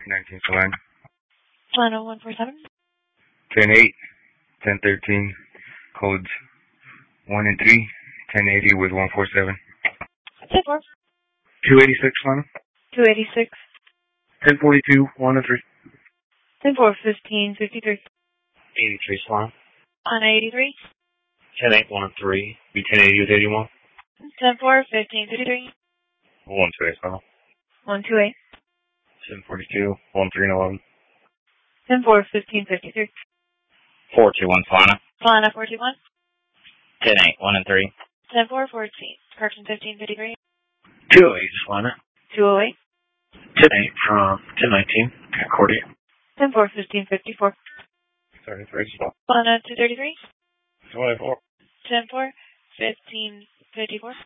19 Saline. Solano 147. 10-8, 10-13, codes 1 and 3, 1080 with 147. 10-4. 286 Solano. 286. 1042, 1 and 3. 10-4, 1553. 83 Solano. On 83. 10-8, 1 and 3. Be 1080 with 81. 10-4, 1553. 128 Solano. 128. 1042, 13 and 11. 10-4, 1553. 421 Solano. Solano 421. 10-8, 1 and 3. 10-4, 14. Correction 1553. 208 Solano. 208. 10-8 from 1019. Concordia. 10-4, 1554. 33 Solano. Solano 233. 24. 10-4, 1554.